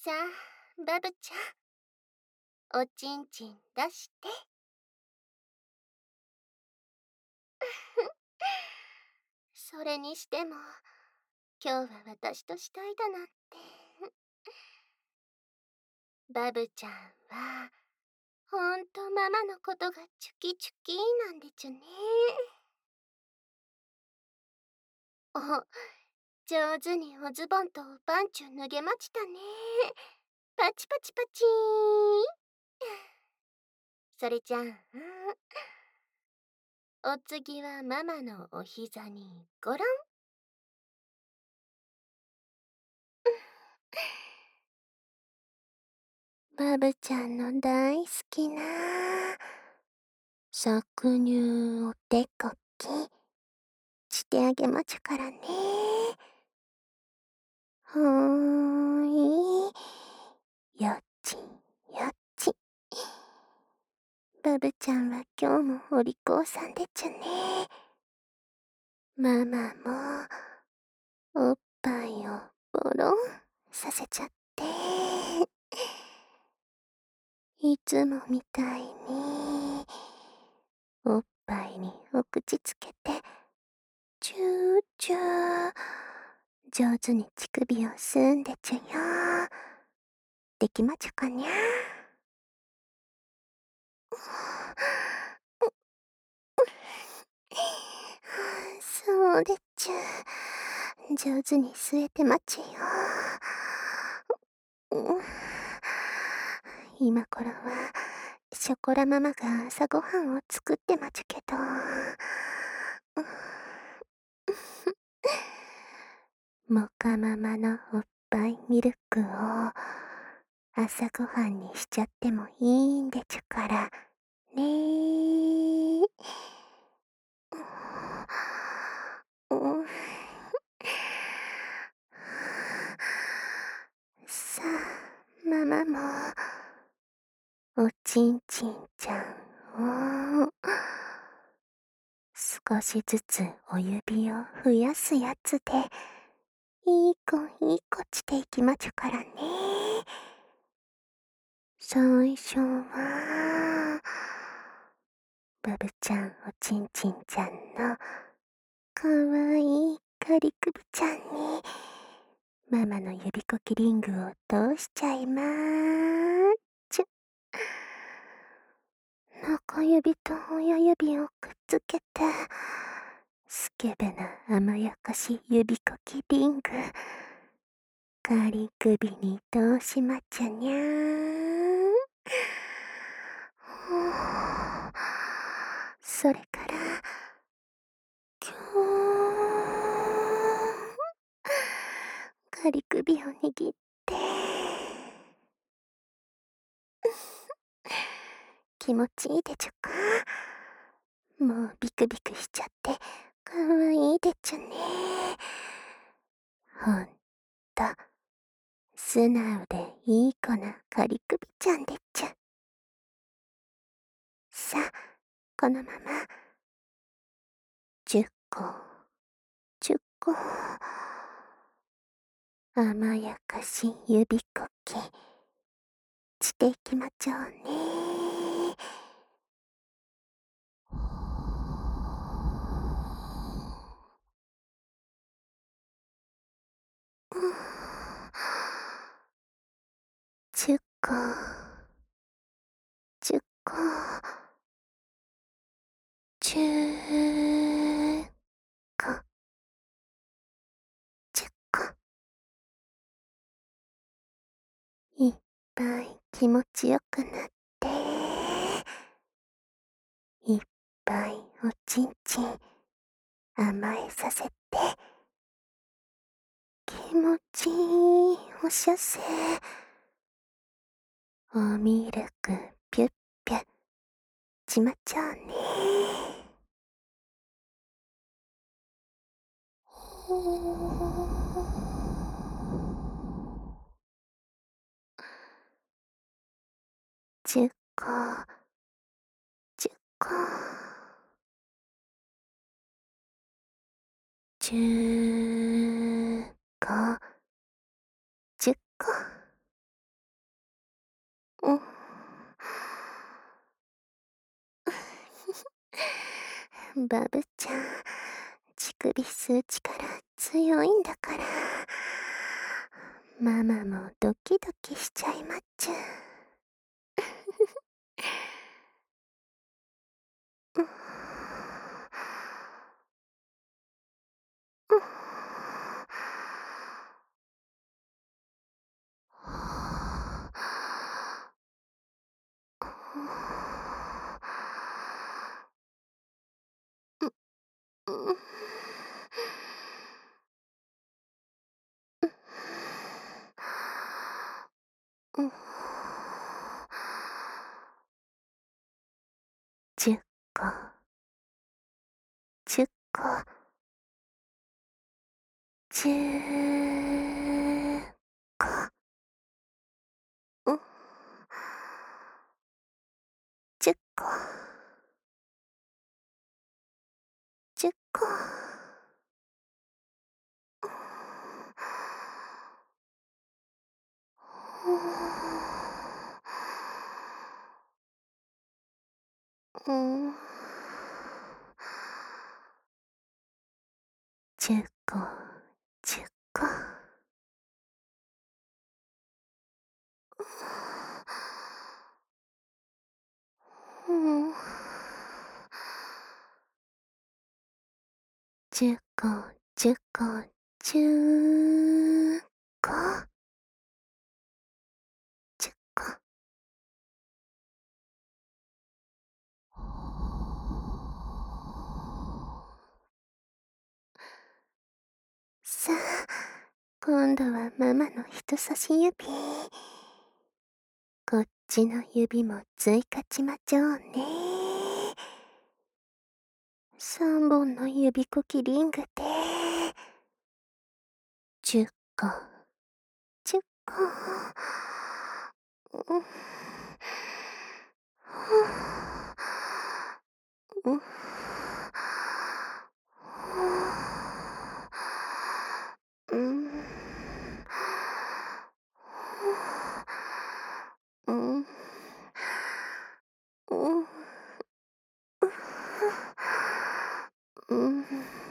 さあ、バブちゃん、おちんちん出して。それにしても、今日は私としたいだなんて。バブちゃんは、ほんとママのことがチュキチュキなんでちゅね。お、上手におズボンとパンチュ脱げまちたね。パチパチパチーン。それじゃあ、お次はママのお膝にゴロン。バブちゃんの大好きな搾乳お手かきしてあげまちゅからね。はーい。よっちんよっちん。バブちゃんは今日もお利口さんでちゅね。ママもおっぱいをボロンさせちゃって。いつもみたいにおっぱいにお口つけてチューチュー上手に乳首を吸んでちゅよ。できまちゅかにゃ。そうでちゅ。上手に吸えてまちゅよ。今頃はショコラママが朝ごはんを作ってまちゅけど。モカママのおっぱいミルクを朝ごはんにしちゃってもいいんでちゅからね。さあ、ママもおちんちんちゃんを少しずつお指を増やすやつでいい子いい子していきまちゅからね。最初はバブちゃんおちんちんちゃんのかわいいカリクビちゃんにママの指コキリングを通しちゃいまーちゅ。中指と親指をくっつけてスケベな甘やかし指コキリングカリ首に通しまちゃにゃー。それからキュー仮首を握って気持ちいいでちゅか。もうビクビクしちゃってかわいいでちゅね。ほんと素直でいい子な仮首ちゃんでちゅ。さあこのまま10個10個甘やかし指こきしていきまちょうね。10個10個10個10個いっぱい気持ちよくなっていっぱいおちんちん甘えさせて気持ちいいおしゃせおミルクピュッピュちまちゃうね。10個10個10個10個うん。バブちゃん、乳首吸う力強いんだから。ママもドキドキしちゃいまっちゅ。うん。うん。うん。うん。10個、10個、10個。うん。10個、10個。うん。10個、10個。うん。10個、10個、10個、10個。さあ、今度はママの人差し指。こっちの指も追加ちまちょうね。3本の指コキリングで10個、10個。うん。うん。うん。うん。うん。うん。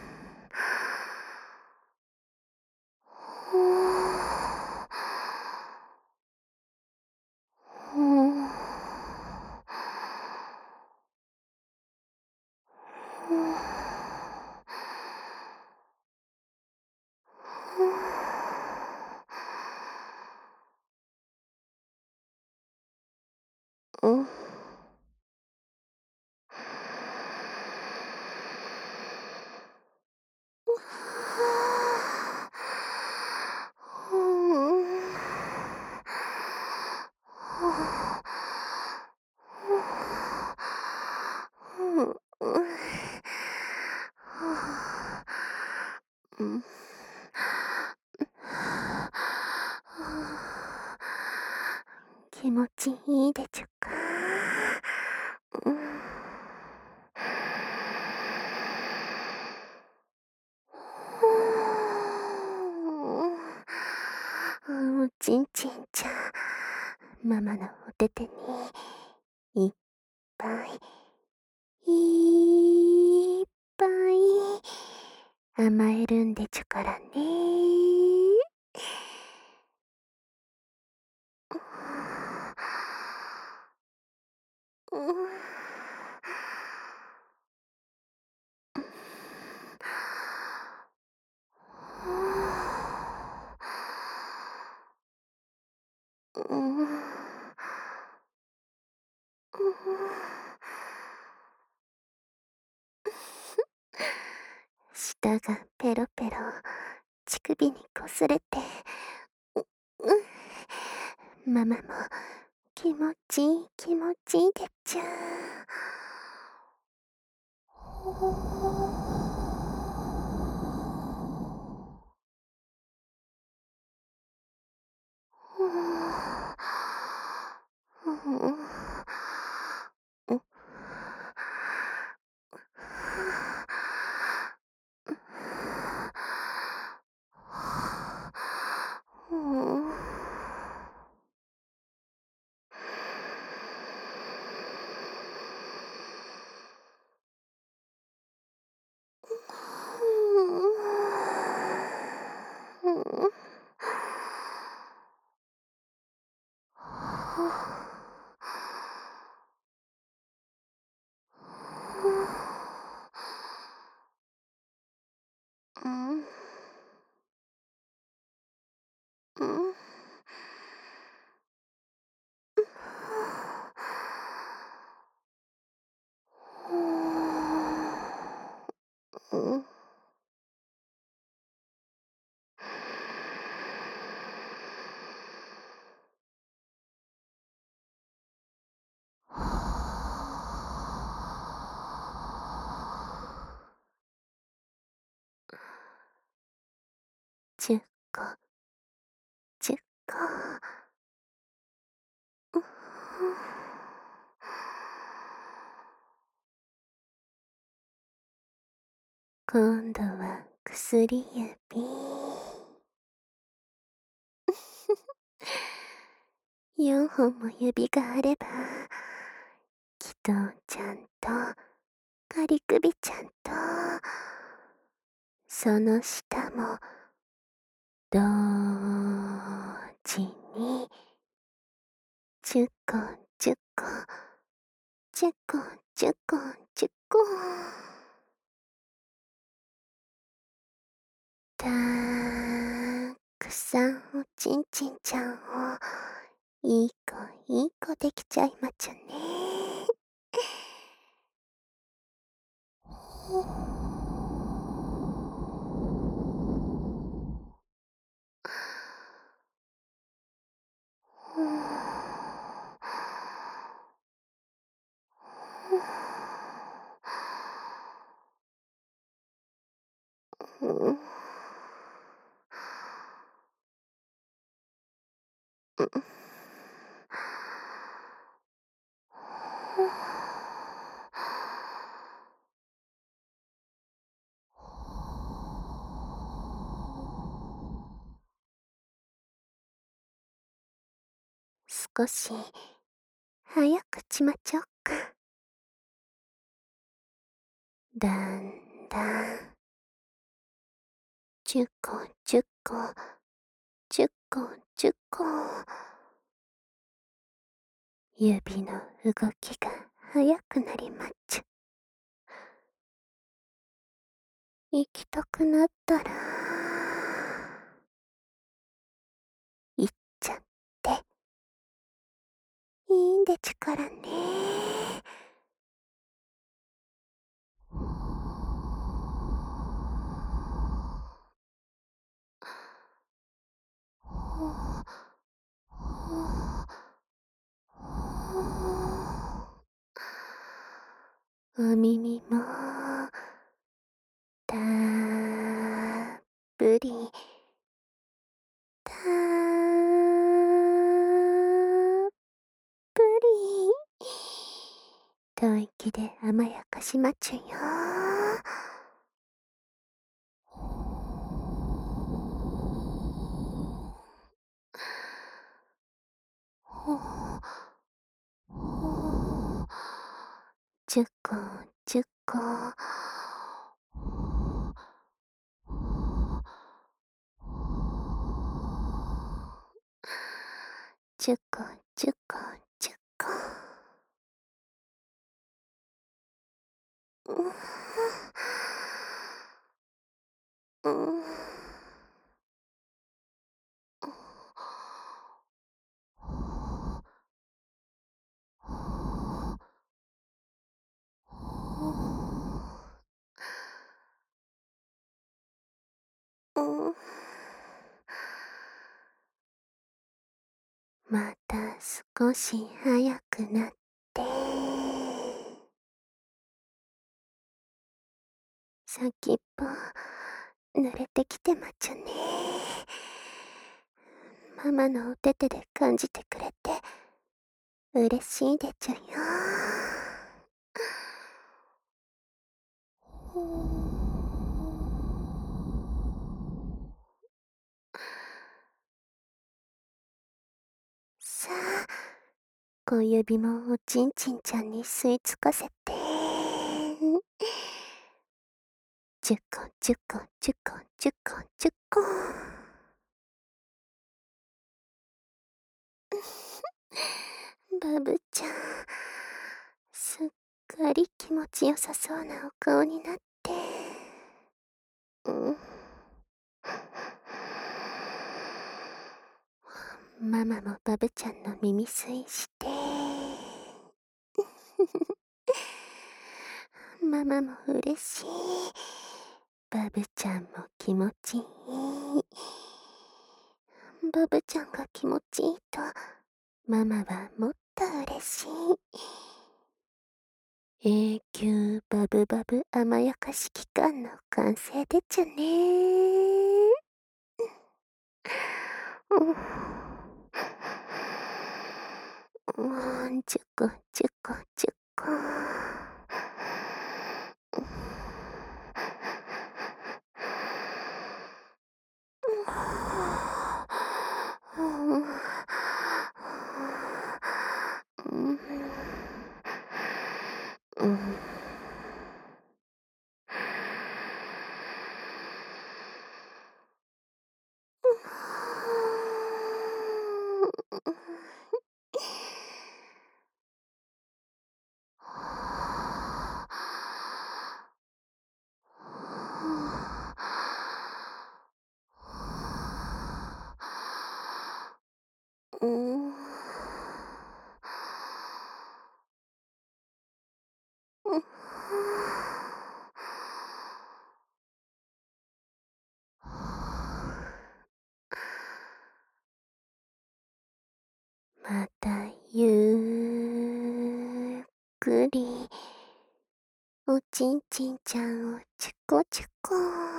うん。うん。うん。気持ちいいでちゅか。うん。おちんちんちゃん、ママのおててにいっぱいいっぱい甘えるんでちゅからね。うん。うん。舌がペロペロ乳首にこすれて、ママも気持ちいい気持ちいいでちゅ。 10個、10個。う今度は薬指。4本も指があれば、きとちゃんと、かりくびちゃんと、その下も、同時に、10個、10個、10個、10個、10個。たくさんおちんちんちゃんを、いい子いい子できちゃいまちゅね。うん。少し早くちまちょっか。だんだん10個10個10個10個指の動きが速くなりまっちゅ。行きたくなったら行っちゃっていいんでちゅからね。お耳もたっぷりたっぷり吐息で甘やかしまちゅよ。10個10個10個10個10個。うん。うん。また少し早くなって、先っぽ濡れてきてまちゅね。ママのお手手で感じてくれて嬉しいでちゅよ。さあ、小指もおちんちんちゃんに吸い付かせて。10個10個10個10個10個。バブちゃん、すっかり気持ちよさそうなお顔になって。うん。ママもバブちゃんの耳吸いして。ママも嬉しい。バブちゃんも気持ちいい。バブちゃんが気持ちいいと、ママはもっと嬉しい。永久バブバブ甘やかし期間の完成でちゅね。 ちゅこちゅこちゅこ。またゆっくりおちんちんちゃんをチュコチュコ。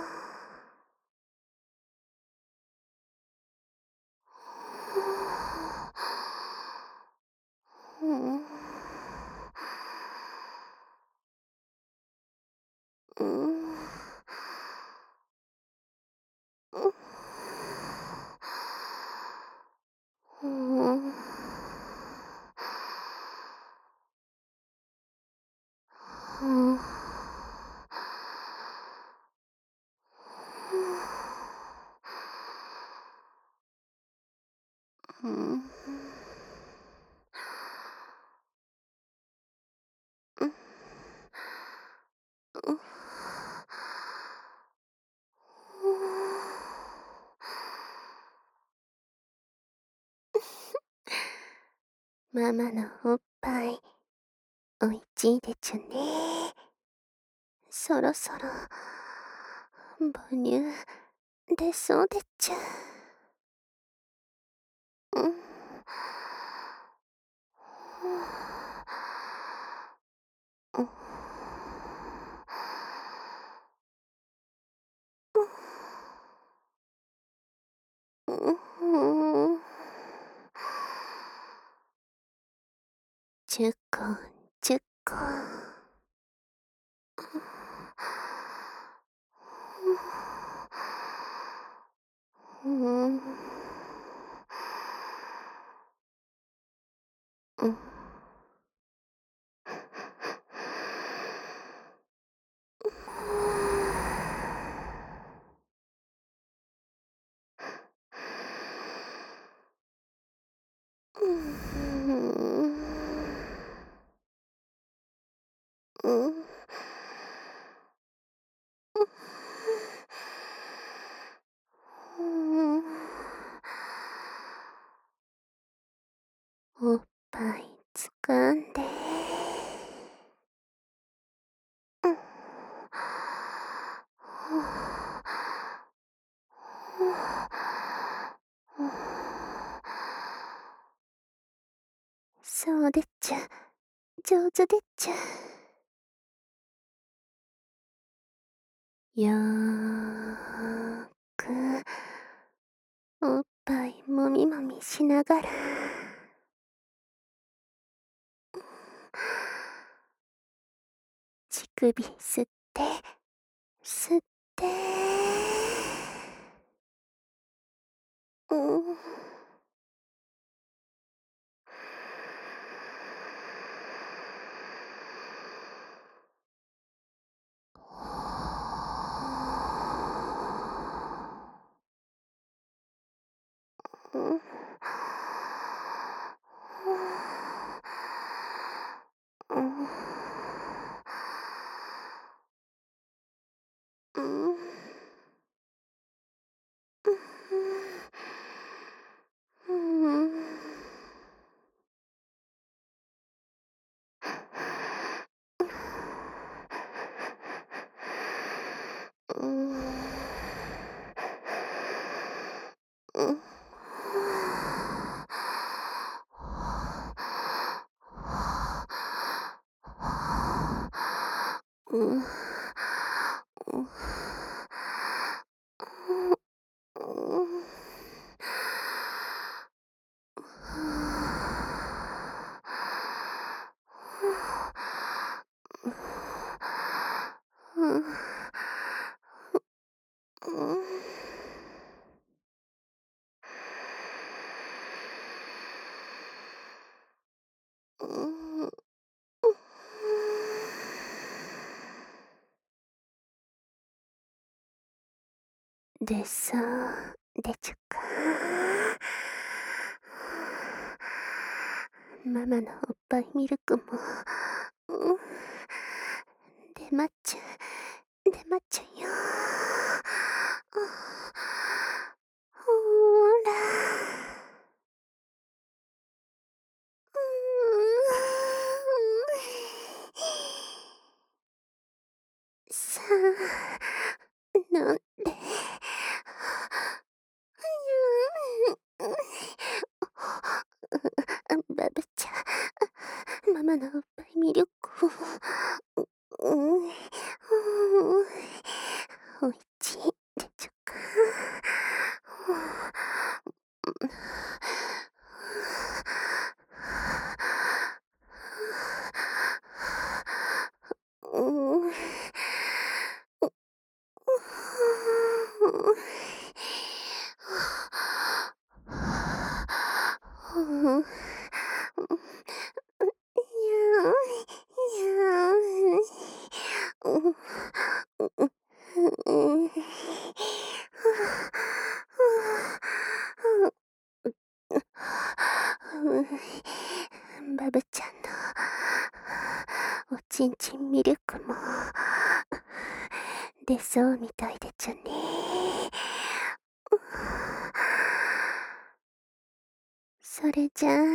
ママのおっぱいおいちいでちゅね。そろそろ母乳出そうでちゅ。チュコチュコ。おっぱいつかんで。そうでっちゃ、上手でっちゃ。よーくおっぱいもみもみしながら乳首吸って吸って、うん。 でさ、でちゅか。ママのおっぱいミルクも、うん、出まっちゅ、出まっちゅよ。ほーら。さあ、飲んで。バブちゃん、ママのおっぱいミルクを、おいちいでちゅか。うん。バブちゃんのおちんちんミルクも出そうみたいでちゅね。それじゃあ、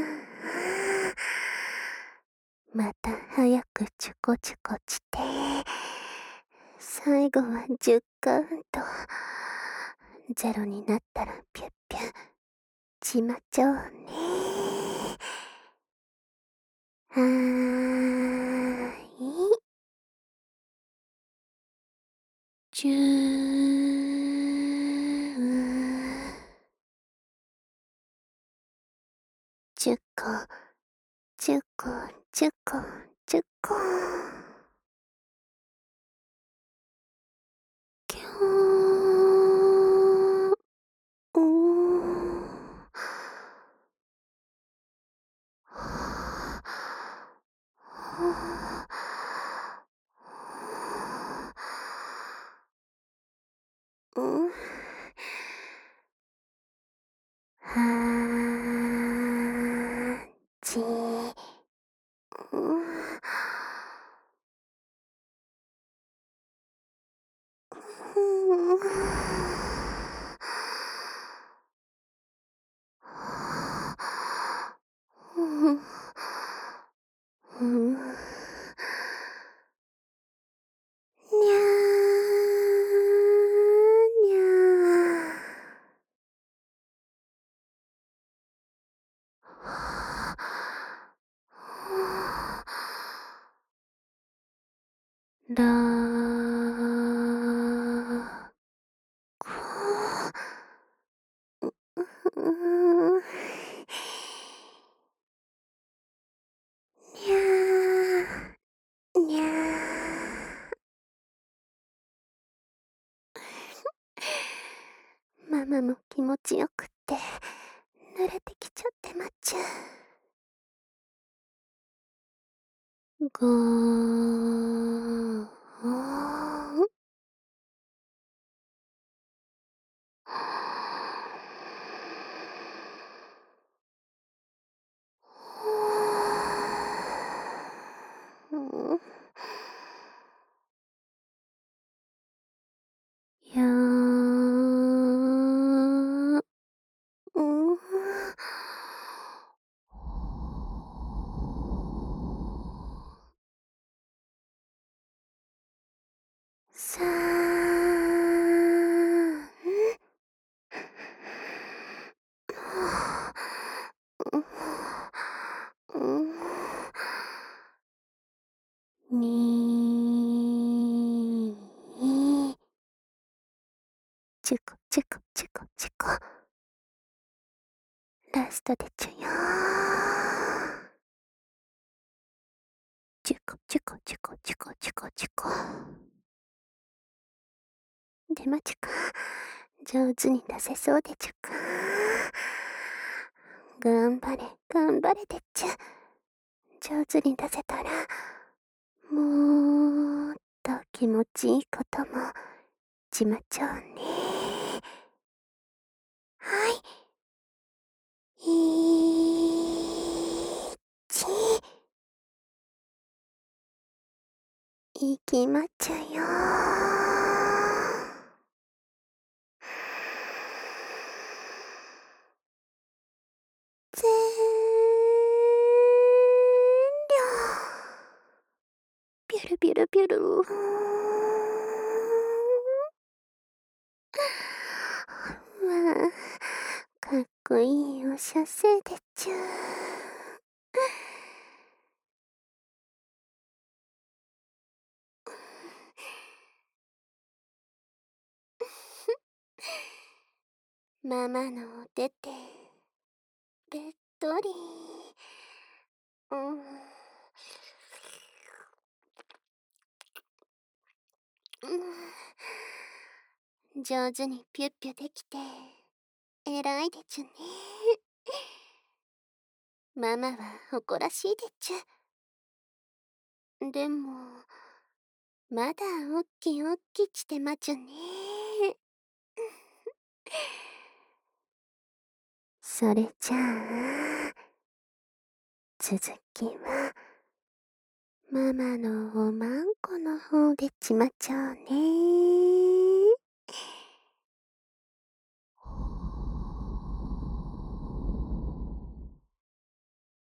また早くチュコチュコして、最後は10カウント。ゼロになったらピュッピュッちまちょうね。はーい。10、10個、10個、10個、10個。きょー、おー。うん。はーちー。うん。うん。にゃーにゃー。らーくー。にゃーにゃー。ママも気持ちよくって慣れてきちゃってまっちゃう。ごー。うん。やー。うん。3、うん。2、チュコチュコチュコチュコ。ラストでちゅよー。チュコチュコチュコチュコチュコチュコ。でまちゅか。上手に出せそうでちゅか。頑張れ、頑張れでっちゅ。上手に出せたら、もっと気持ちいいこともちまちょうね。 いきまっちゃよ。ぜーんりょ。ピュルピュルピュル。わあ、かっこいいおしゃせでちゅ。ママのお手手、べっとり。うん。上手にピュッピュできて、偉いでちゅね。ママは誇らしいでちゅ。でも、まだおっきおっきしてまちゅね。それじゃあ、続きは、ママのおまんこの方でちまちょうね。